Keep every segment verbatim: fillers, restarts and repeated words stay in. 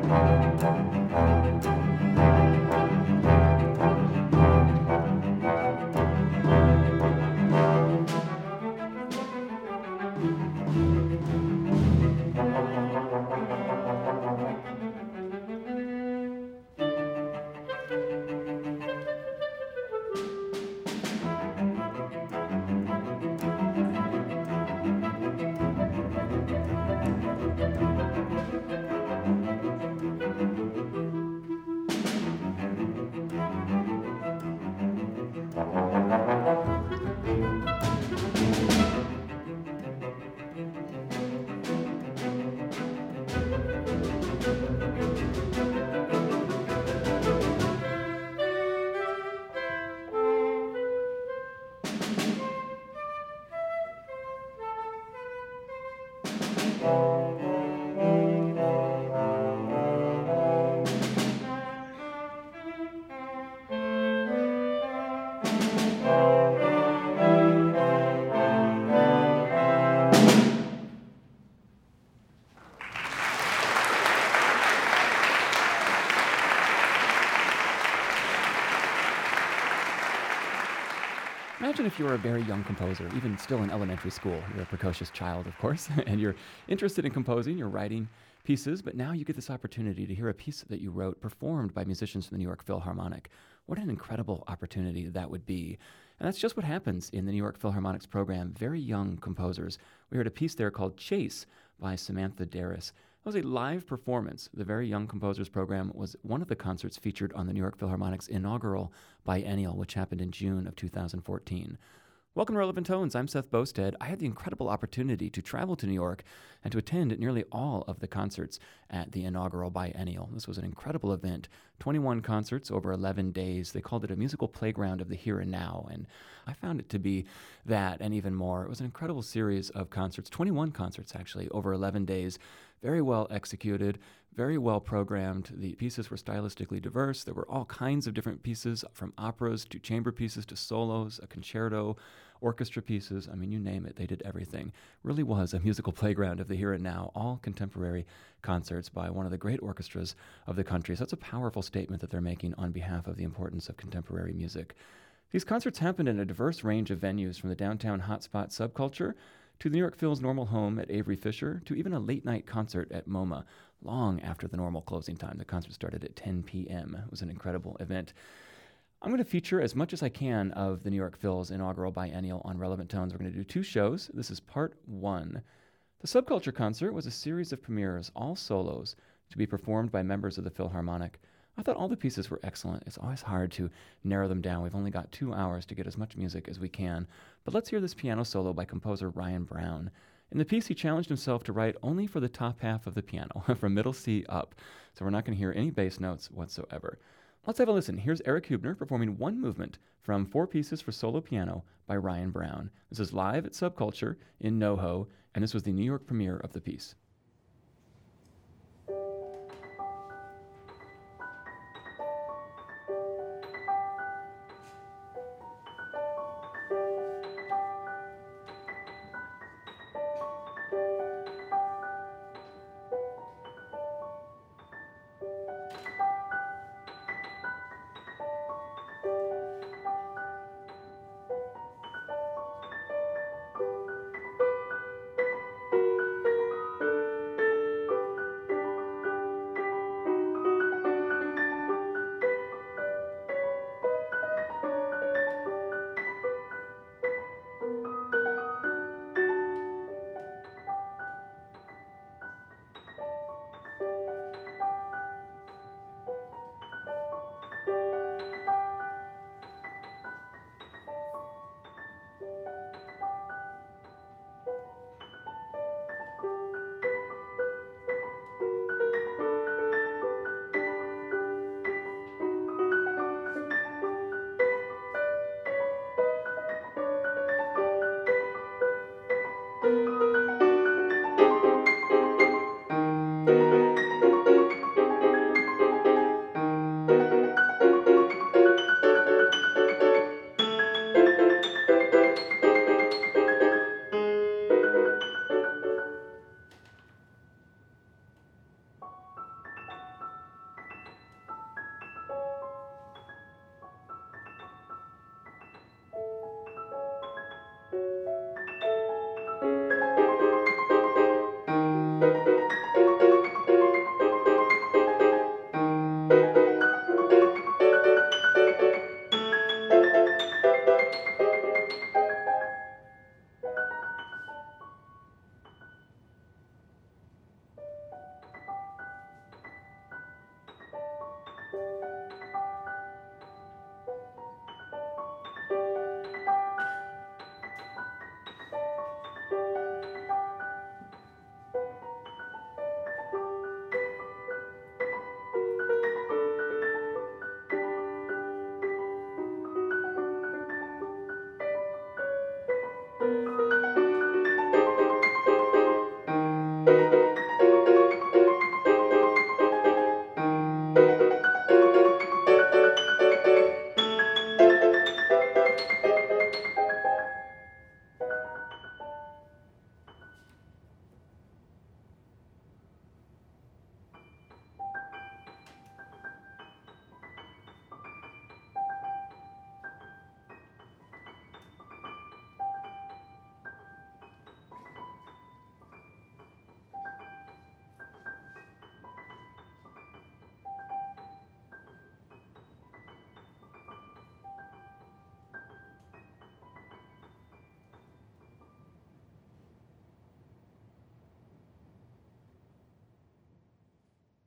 Imagine if you were a very young composer, even still in elementary school. You're a precocious child, of course, and you're interested in composing, you're writing pieces, but now you get this opportunity to hear a piece that you wrote performed by musicians from the New York Philharmonic. What an incredible opportunity that would be. And that's just what happens in the New York Philharmonic's program, very young composers. We heard a piece there called Chase by Samantha Darris. It was a live performance. The Very Young Composers Program was one of the concerts featured on the New York Philharmonic's inaugural biennial, which happened in June of two thousand fourteen. Welcome to Relevant Tones. I'm Seth Bosted. I had the incredible opportunity to travel to New York and to attend nearly all of the concerts at the inaugural biennial. This was an incredible event. twenty-one concerts over eleven days. They called it a musical playground of the here and now, and I found it to be that and even more. It was an incredible series of concerts, twenty-one concerts actually, over eleven days. Very well executed, very well programmed. The pieces were stylistically diverse. There were all kinds of different pieces, from operas to chamber pieces to solos, a concerto, orchestra pieces. I mean, you name it, they did everything. Really was a musical playground of the here and now, all contemporary concerts by one of the great orchestras of the country. So that's a powerful statement that they're making on behalf of the importance of contemporary music. These concerts happened in a diverse range of venues, from the downtown hotspot subculture to the New York Phil's normal home at Avery Fisher, to even a late-night concert at MoMA, long after the normal closing time. The concert started at ten p.m. It was an incredible event. I'm going to feature as much as I can of the New York Phil's inaugural biennial on Relevant Tones. We're going to do two shows. This is part one. The Subculture Concert was a series of premieres, all solos, to be performed by members of the Philharmonic. I thought all the pieces were excellent. It's always hard to narrow them down. We've only got two hours to get as much music as we can. But let's hear this piano solo by composer Ryan Brown. In the piece, he challenged himself to write only for the top half of the piano, from middle C up. So we're not going to hear any bass notes whatsoever. Let's have a listen. Here's Eric Hubner performing one movement from Four Pieces for Solo Piano by Ryan Brown. This is live at Subculture in NoHo, and this was the New York premiere of the piece.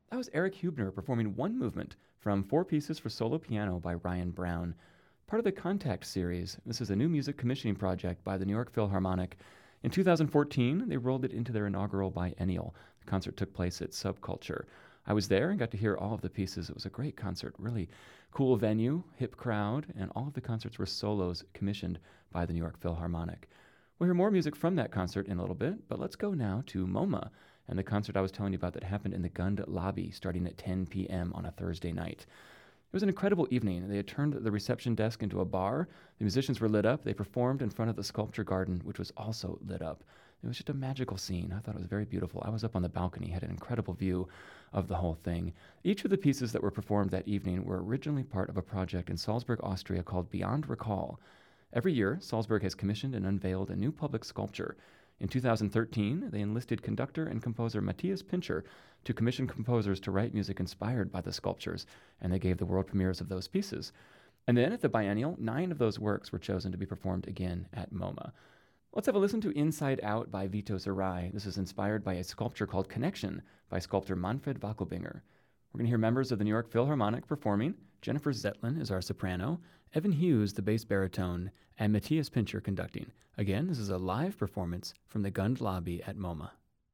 That was Eric Hubner performing one movement from Four Pieces for Solo Piano by Ryan Brown, part of the Contact series. This is a new music commissioning project by the New York Philharmonic. In two thousand fourteen, they rolled it into their inaugural biennial. The concert took place at Subculture. I was there and got to hear all of the pieces. It was a great concert, really cool venue, hip crowd, and all of the concerts were solos commissioned by the New York Philharmonic. We'll hear more music from that concert in a little bit, but let's go now to MoMA and the concert I was telling you about that happened in the Gund lobby starting at ten p.m. on a Thursday night. It was an incredible evening. They had turned the reception desk into a bar. The musicians were lit up. They performed in front of the sculpture garden, which was also lit up. It was just a magical scene. I thought it was very beautiful. I was up on the balcony, had an incredible view of the whole thing. Each of the pieces that were performed that evening were originally part of a project in Salzburg, Austria called Beyond Recall. Every year, Salzburg has commissioned and unveiled a new public sculpture. In two thousand thirteen, they enlisted conductor and composer Matthias Pincher to commission composers to write music inspired by the sculptures, and they gave the world premieres of those pieces. And then at the biennial, nine of those works were chosen to be performed again at MoMA. Let's have a llisten to Inside Out by Vito Zerai. This is inspired by a sculpture called Connection by sculptor Manfred Wackelbinger. We're going to hear members of the New York Philharmonic performing. Jennifer Zetlin is our soprano, Evan Hughes the bass baritone, and Matthias Pincher conducting. Again, this is a live performance from the Gund lobby at MoMA.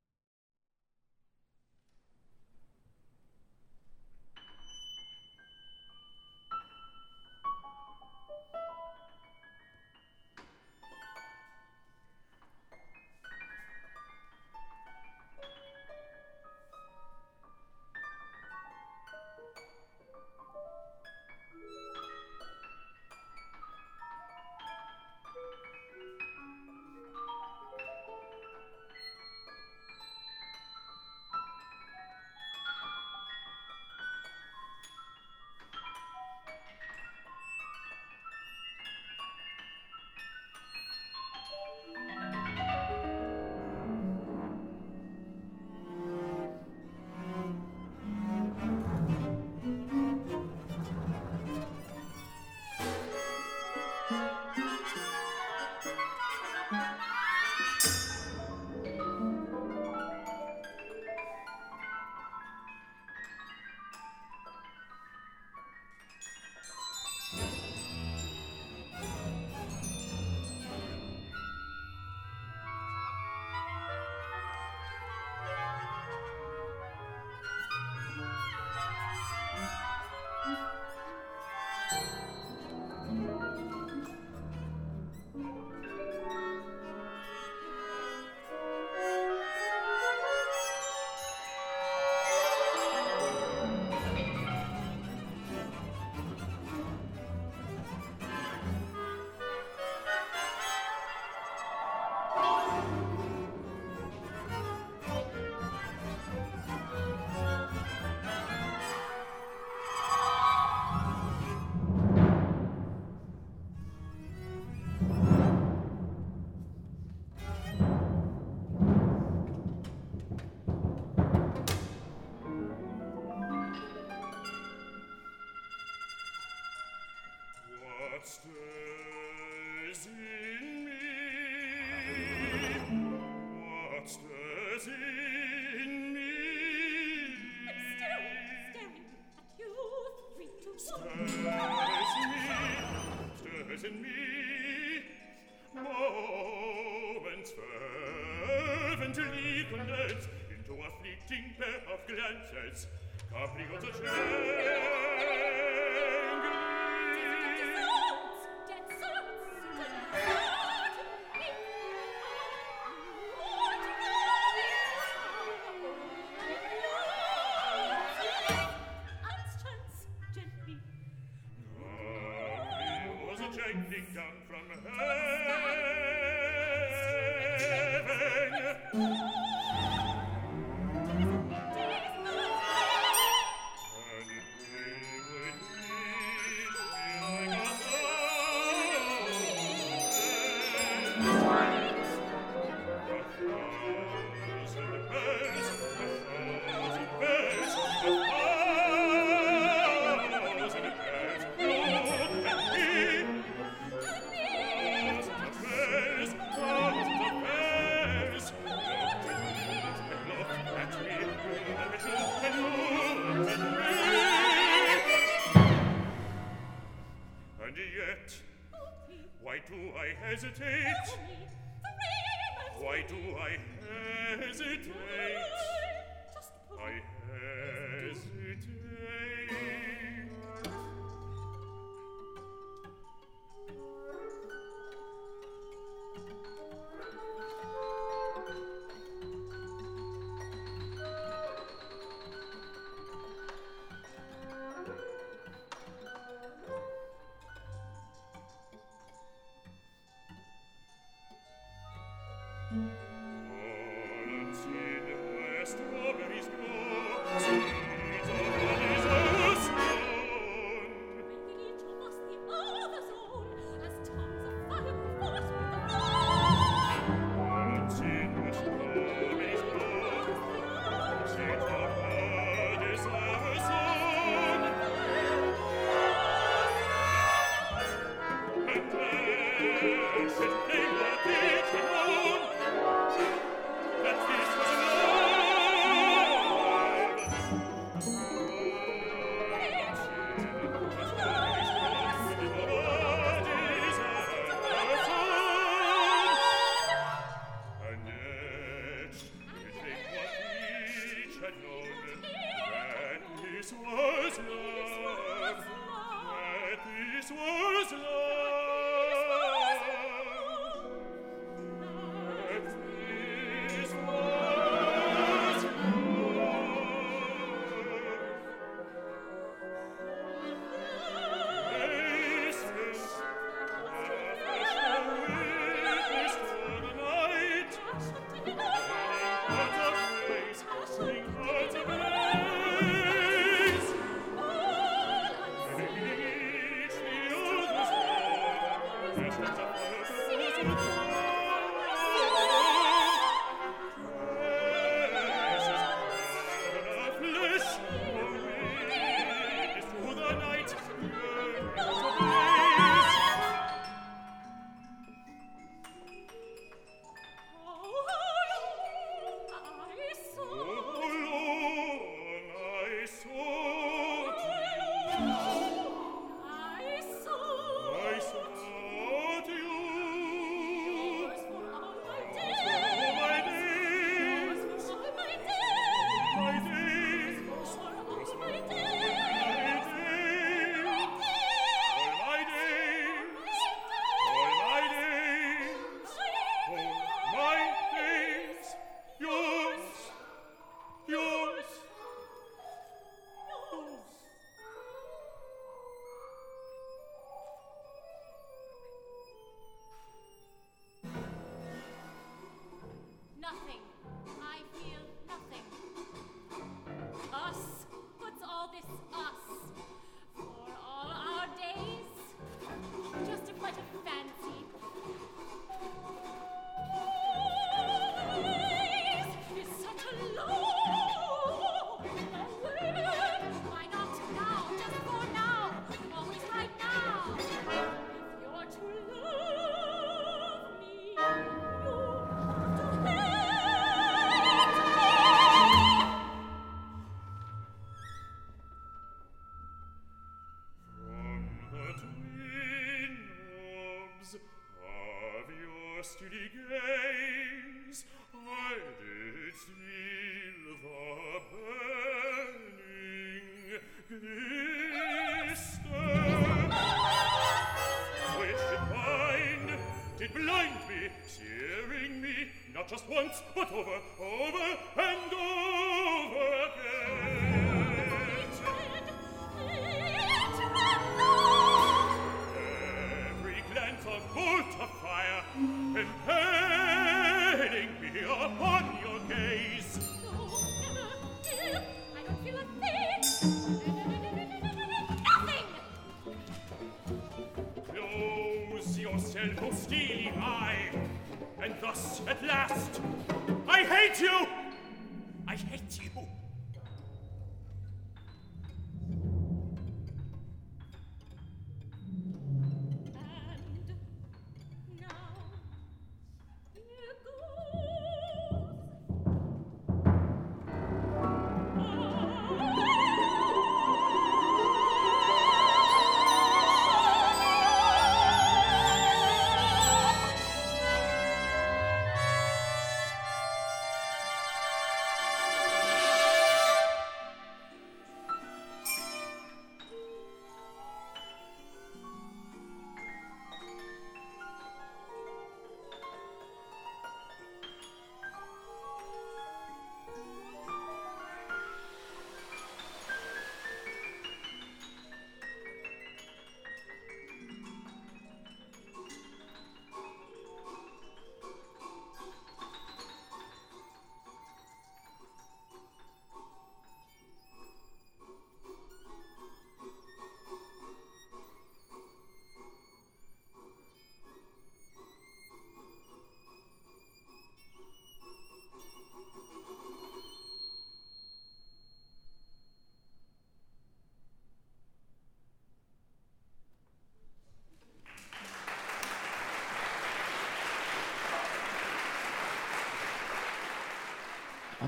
Stirs in me? What stirs in me? I'm still staring at you, three, two, one. Stirs in me, stirs in me. Moments fervently condense into a fleeting pair of glances. Capriccio c'è. Down from heaven. hesitate? Tell me, the raiment. Why do I hesitate? Just put I hesitate. Strawberries grow, seeds of lilies are sown. each of us the other's own, as tongues of fire force with the blow. On seed the strawberries grow, seeds of lilies are sown. And then should they not each alone, that this was love. And yet, we think what each had known, that this was love, that this was love, that this was Nothing. I feel nothing. Us. What's all this us? For all our days? Just a flight of fancy. Always is such a long way. Why not now? Just for now. Always right now. If you're to love me, you have to hate me. From the twin lobes of your steady gaze, I did feel the burning glister, which did bind, did blind me, searing me, not just once, but over, over, and over again. Every glance a bolt of fire, impelling me upon your gaze. I don't feel a thing. Nothing. Close yourself, O steely eye, and thus at last, I hate you! I hate you! And now here goes. Ah!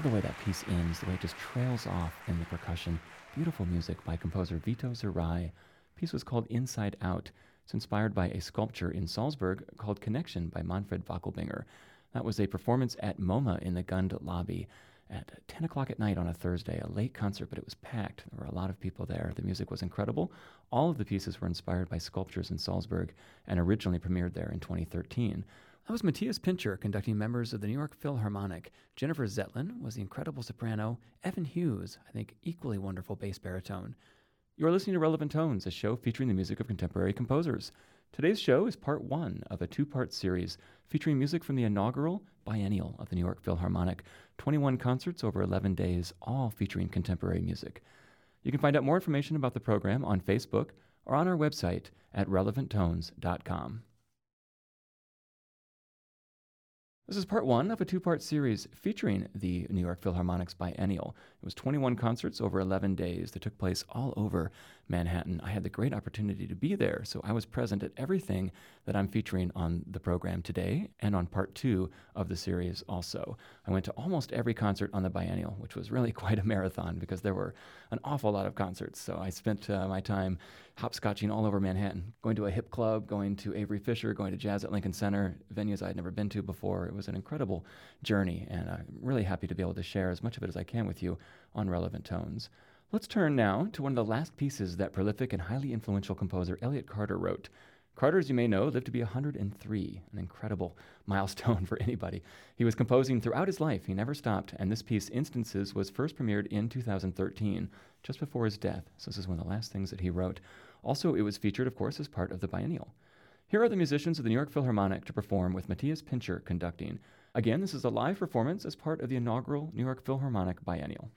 the way that piece ends, the way it just trails off in the percussion. Beautiful music by composer Vito Zerai. The piece was called Inside Out. It's inspired by a sculpture in Salzburg called Connection by Manfred Wackelbinger. That was a performance at MoMA in the Gund lobby at ten o'clock at night on a Thursday, a late concert, but it was packed. There were a lot of people there. The music was incredible. All of the pieces were inspired by sculptures in Salzburg and originally premiered there in twenty thirteen. That was Matthias Pincher conducting members of the New York Philharmonic. Jennifer Zetlin was the incredible soprano. Evan Hughes, I think, equally wonderful bass baritone. You are listening to Relevant Tones, a show featuring the music of contemporary composers. Today's show is part one of a two-part series featuring music from the inaugural biennial of the New York Philharmonic. twenty-one concerts over eleven days, all featuring contemporary music. You can find out more information about the program on Facebook or on our website at relevant tones dot com. This is part one of a two-part series featuring the New York Philharmonic's biennial. It was twenty-one concerts over eleven days that took place all over Manhattan. I had the great opportunity to be there, so I was present at everything that I'm featuring on the program today and on part two of the series also. I went to almost every concert on the biennial, which was really quite a marathon because there were an awful lot of concerts. So I spent uh, my time hopscotching all over Manhattan, going to a hip club, going to Avery Fisher, going to jazz at Lincoln Center, venues I had never been to before. It was an incredible journey, and I'm really happy to be able to share as much of it as I can with you on Relevant Tones. Let's turn now to one of the last pieces that prolific and highly influential composer Elliott Carter wrote. Carter, as you may know, lived to be one hundred three, an incredible milestone for anybody. He was composing throughout his life. He never stopped, and this piece, Instances, was first premiered in two thousand thirteen, just before his death. So this is one of the last things that he wrote. Also, it was featured, of course, as part of the biennial. Here are the musicians of the New York Philharmonic to perform with Matthias Pincher conducting. Again, this is a live performance as part of the inaugural New York Philharmonic biennial.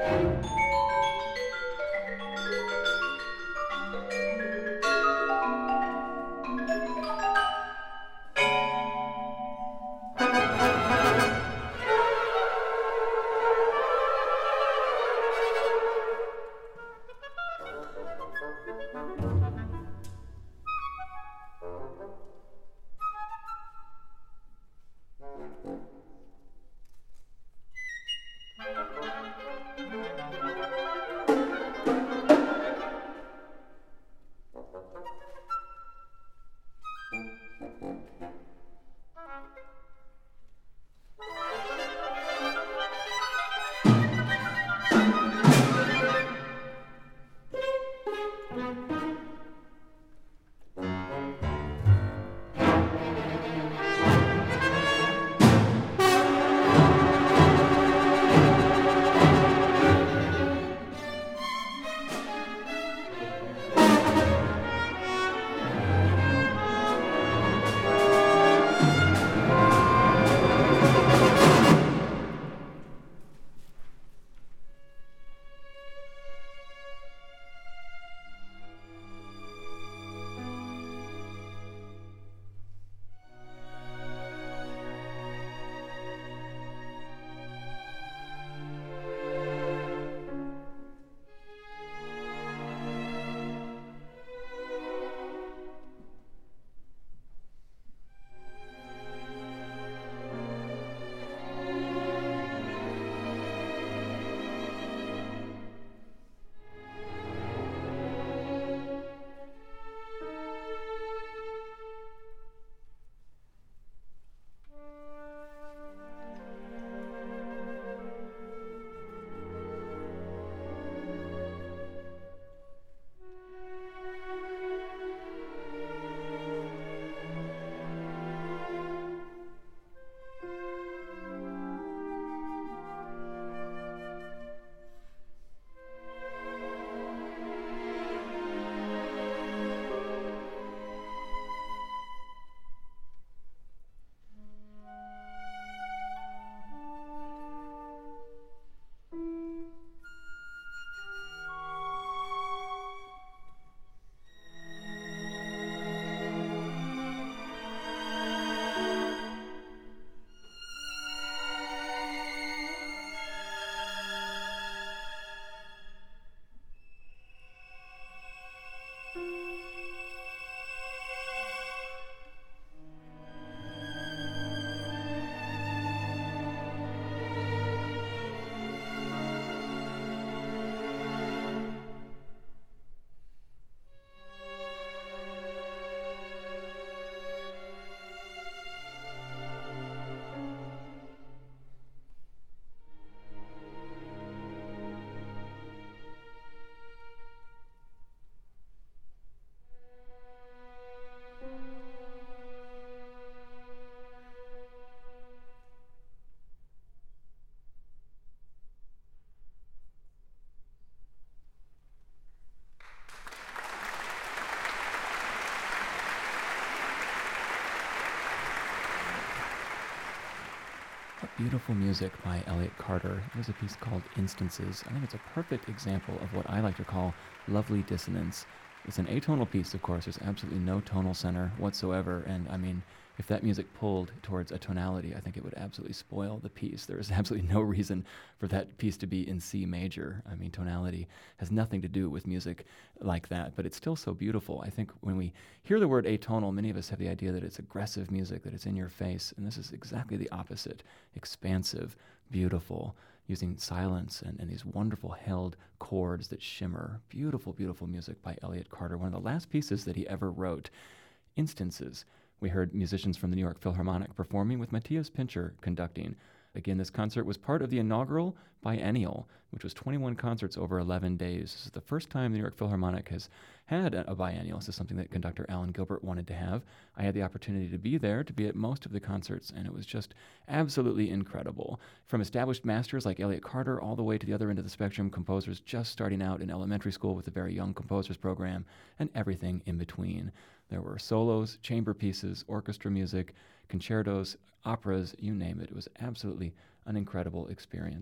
Beautiful music by Elliott Carter. There's a piece called Instances. I think it's a perfect example of what I like to call lovely dissonance. It's an atonal piece, of course. There's absolutely no tonal center whatsoever. And I mean, if that music pulled towards a tonality, I think it would absolutely spoil the piece. There is absolutely no reason for that piece to be in C major. I mean, tonality has nothing to do with music like that, but it's still so beautiful. I think when we hear the word atonal, many of us have the idea that it's aggressive music, that it's in your face, and this is exactly the opposite. Expansive, beautiful, using silence and, and these wonderful held chords that shimmer. Beautiful, beautiful music by Elliott Carter, one of the last pieces that he ever wrote. Instances. We heard musicians from the New York Philharmonic performing with Matthias Pincher conducting. Again, this concert was part of the inaugural biennial, which was twenty-one concerts over eleven days. This is the first time the New York Philharmonic has had a, a biennial. This is something that conductor Alan Gilbert wanted to have. I had the opportunity to be there, to be at most of the concerts, and it was just absolutely incredible. From established masters like Elliott Carter all the way to the other end of the spectrum, composers just starting out in elementary school with the Very Young Composers Program, and everything in between. There were solos, chamber pieces, orchestra music, concertos, operas, you name it. It was absolutely an incredible experience.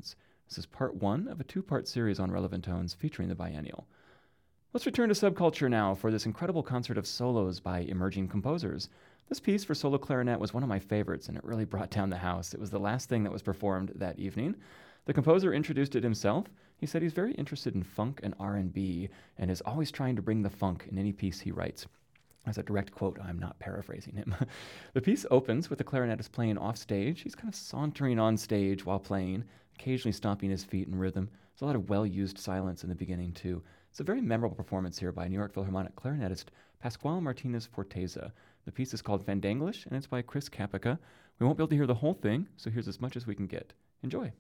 This is part one of a two-part series on relevant tones featuring the biennial. Let's return to subculture now for this incredible concert of solos by emerging composers. This piece for solo clarinet was one of my favorites, and it really brought down the house. It was the last thing that was performed that evening. The composer introduced it himself. He said he's very interested in funk and R and B, and is always trying to bring the funk in any piece he writes. As a direct quote, I'm not paraphrasing him. The piece opens with the clarinetist playing off stage. He's kind of sauntering on stage while playing, occasionally stomping his feet in rhythm. There's a lot of well-used silence in the beginning, too. It's a very memorable performance here by New York Philharmonic clarinetist Pascual Martinez Forteza. The piece is called Fandanglish, and it's by Chris Kapica. We won't be able to hear the whole thing, so here's as much as we can get. Enjoy.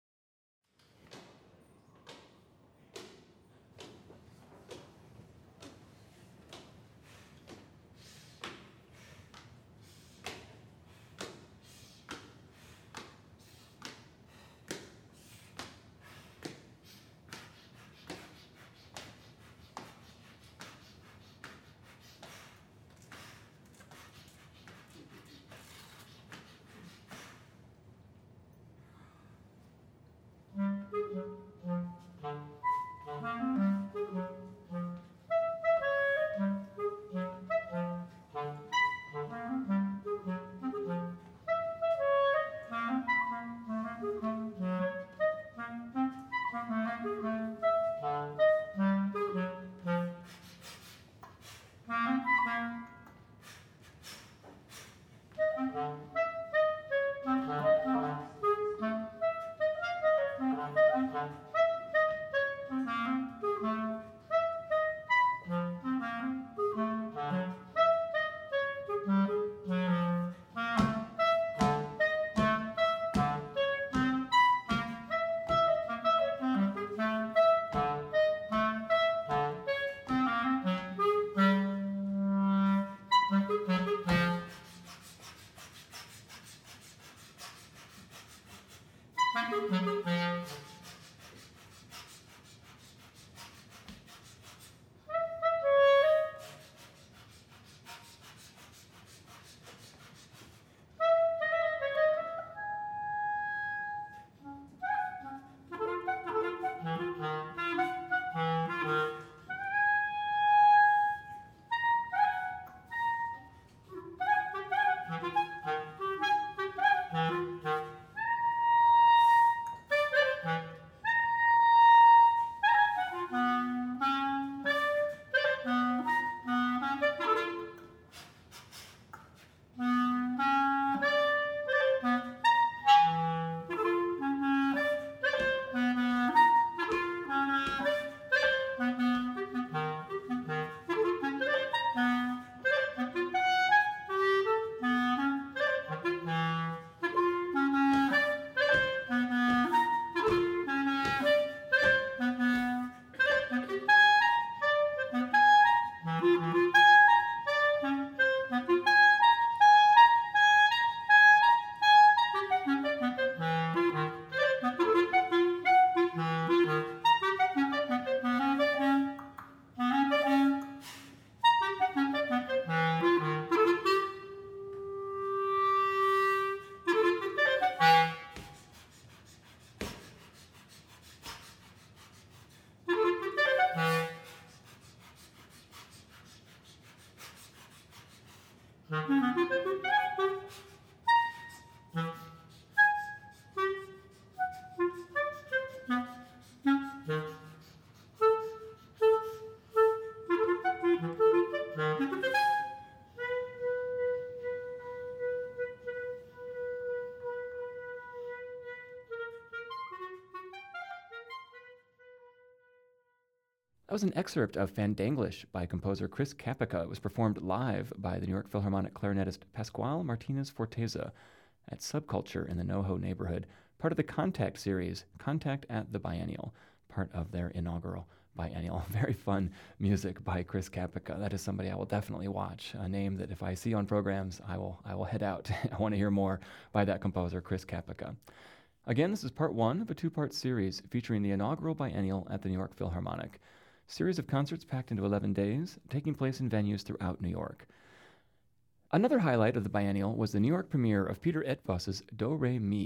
That was an excerpt of Fandanglish by composer Chris Kapica. It was performed live by the New York Philharmonic clarinetist Pascual Martinez Forteza at Subculture in the NoHo neighborhood, part of the Contact series, Contact at the Biennial, part of their inaugural biennial. Very fun music by Chris Kapica. That is somebody I will definitely watch, a name that if I see on programs, I will I will head out. I want to hear more by that composer, Chris Kapica. Again, this is part one of a two-part series featuring the inaugural biennial at the New York Philharmonic. Series of concerts packed into eleven days, taking place in venues throughout New York. Another highlight of the biennial was the New York premiere of Peter Etvoss's Do Re Mi,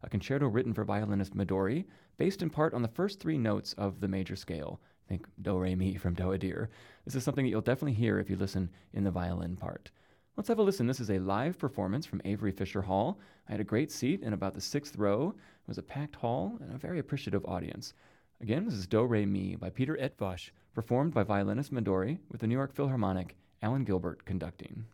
a concerto written for violinist Midori, based in part on the first three notes of the major scale. Think do, re, mi from Do, a, dir. This is something that you'll definitely hear if you listen in the violin part. Let's have a listen. This is a live performance from Avery Fisher Hall. I had a great seat in about the sixth row. It was a packed hall and a very appreciative audience. Again, this is Do, Re, Mi by Peter Etvosh, performed by violinist Midori with the New York Philharmonic, Alan Gilbert conducting.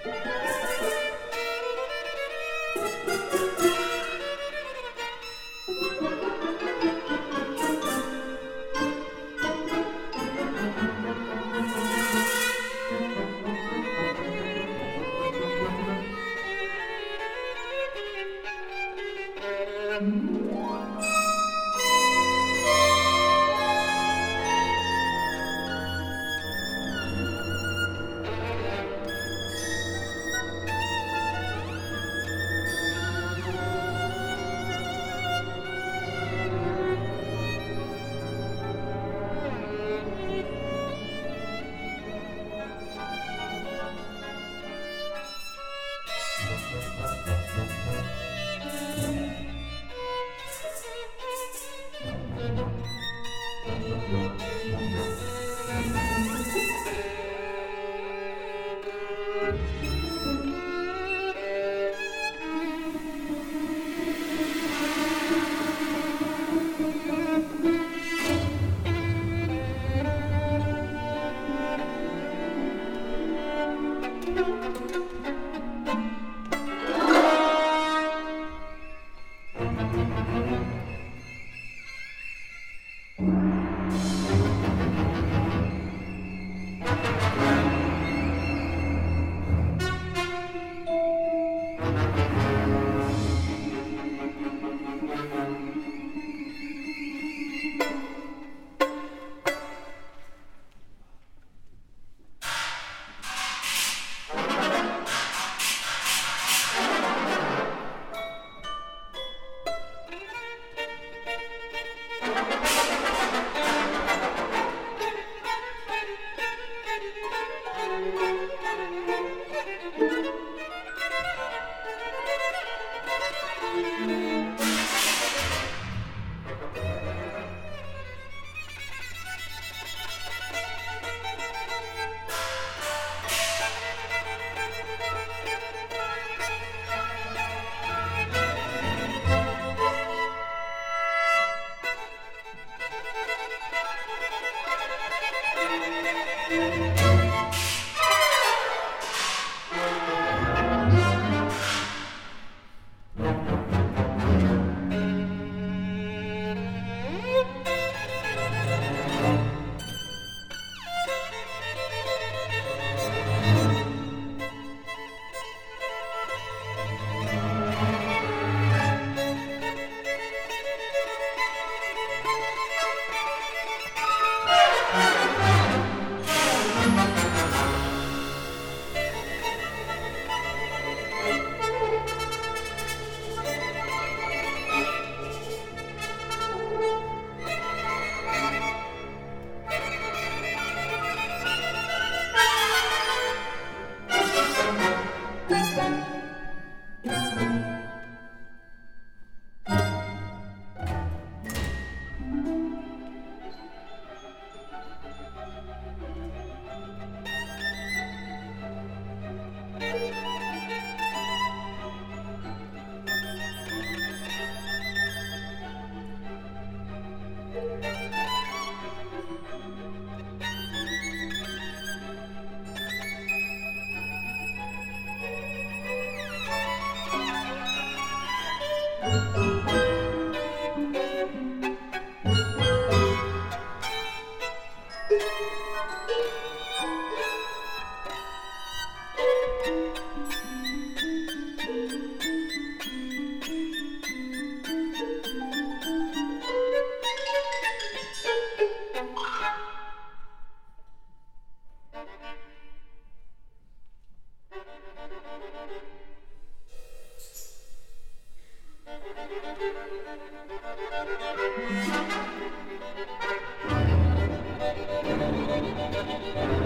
Thank you.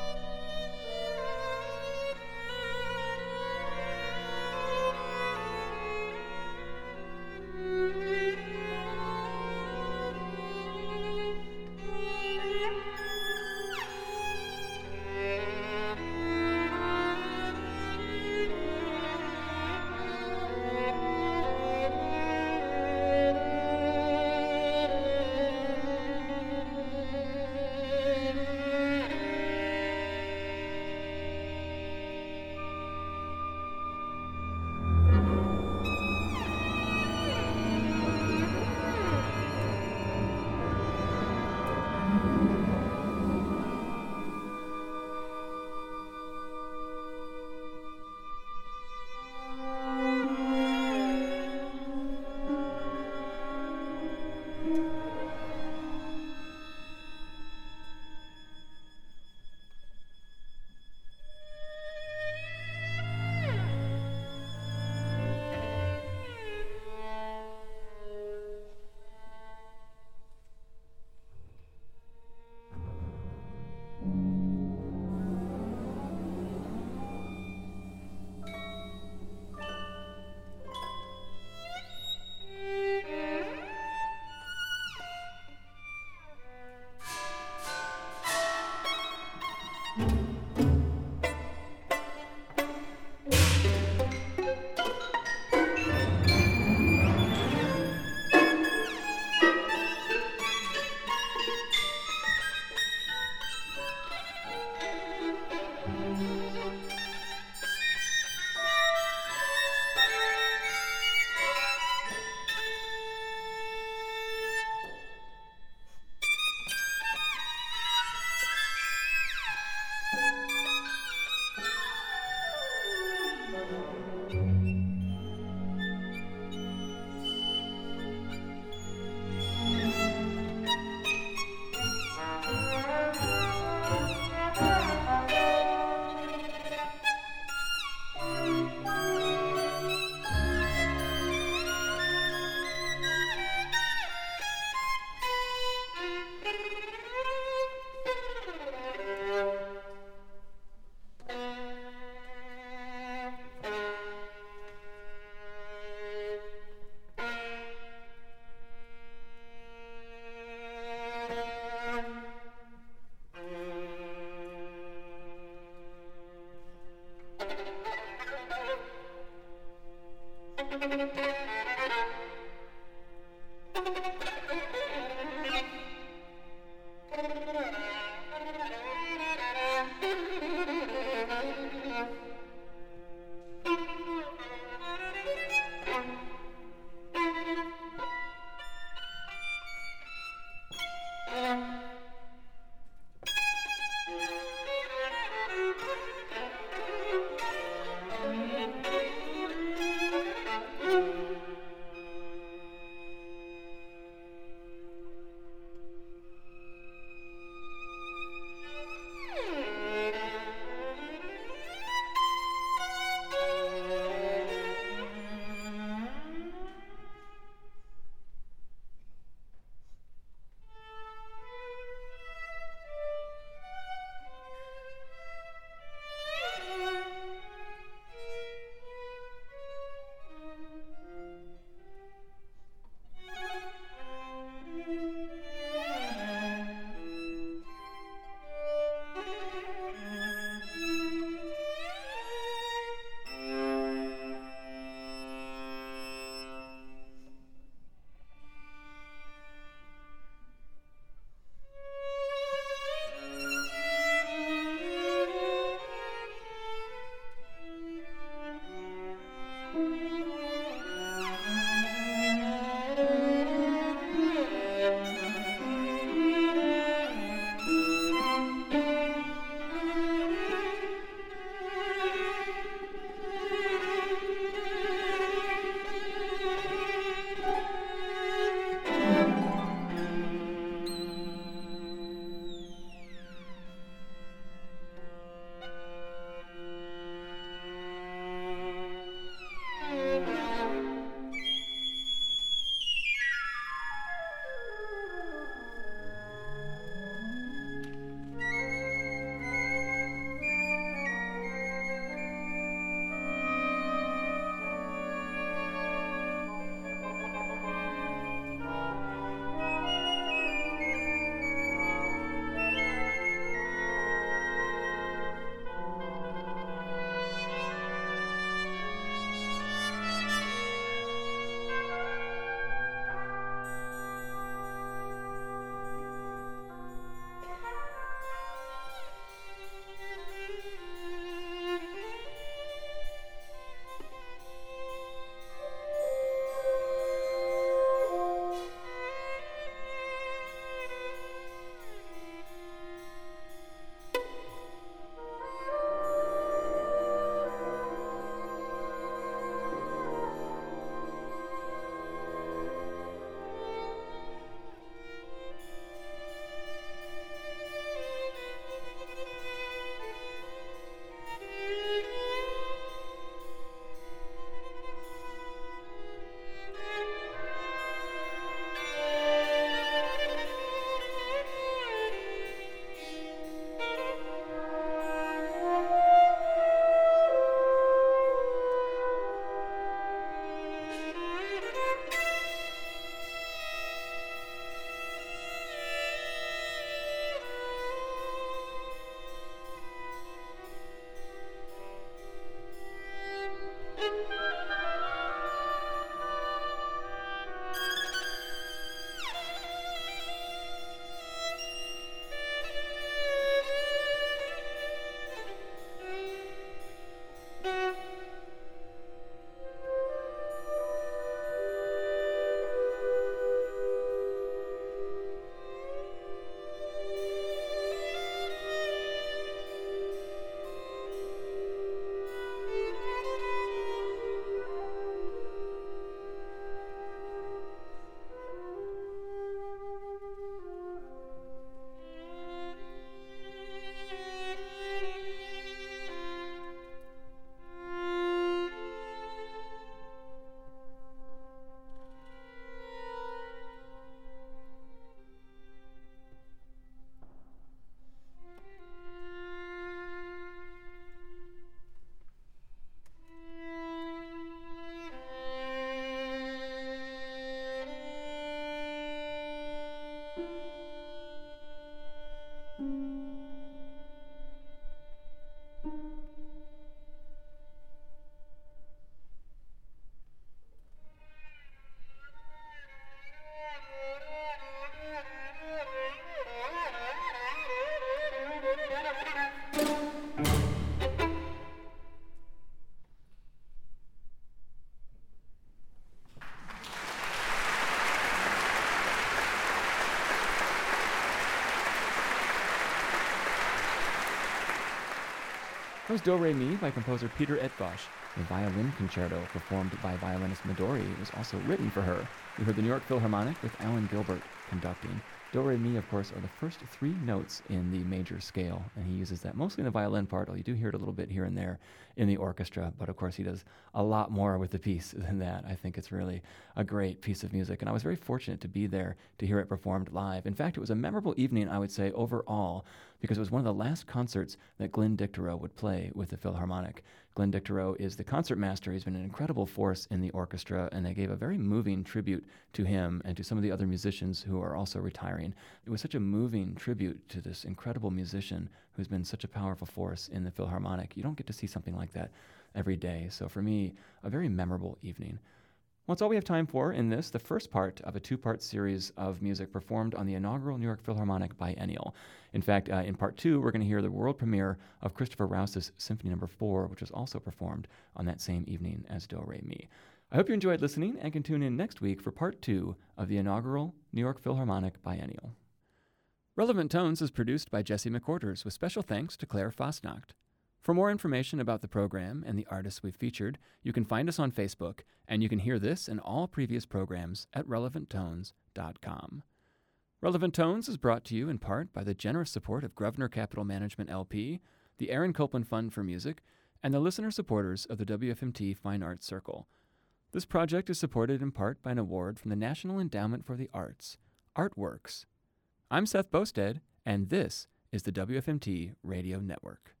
That was Do Re Mi by composer Peter Etbosch, a violin concerto performed by violinist Midori. It was also written for her. We heard the New York Philharmonic with Alan Gilbert conducting. Do Re Mi, of course, are the first three notes in the major scale, and he uses that mostly in the violin part, although you do hear it a little bit here and there in the orchestra, but of course he does a lot more with the piece than that. I think it's really a great piece of music, and I was very fortunate to be there to hear it performed live. In fact, it was a memorable evening, I would say, overall, because it was one of the last concerts that Glenn Dicterow would play with the Philharmonic. Glenn Dicterow is the concertmaster. He's been an incredible force in the orchestra, and they gave a very moving tribute to him and to some of the other musicians who are also retiring. It was such a moving tribute to this incredible musician who's been such a powerful force in the Philharmonic. You don't get to see something like that every day. So for me, a very memorable evening. Well, that's all we have time for in this, the first part of a two-part series of music performed on the inaugural New York Philharmonic Biennial. In fact, uh, in part two, we're going to hear the world premiere of Christopher Rous's Symphony Number four, which was also performed on that same evening as Do Re Mi. I hope you enjoyed listening and can tune in next week for part two of the inaugural New York Philharmonic Biennial. Relevant Tones is produced by Jesse McQuarters with special thanks to Claire Fosnacht. For more information about the program and the artists we've featured, you can find us on Facebook, and you can hear this and all previous programs at relevant tones dot com. Relevant Tones is brought to you in part by the generous support of Grosvenor Capital Management L P, the Aaron Copland Fund for Music, and the listener supporters of the W F M T Fine Arts Circle. This project is supported in part by an award from the National Endowment for the Arts, Artworks. I'm Seth Bosted, and this is the W F M T Radio Network.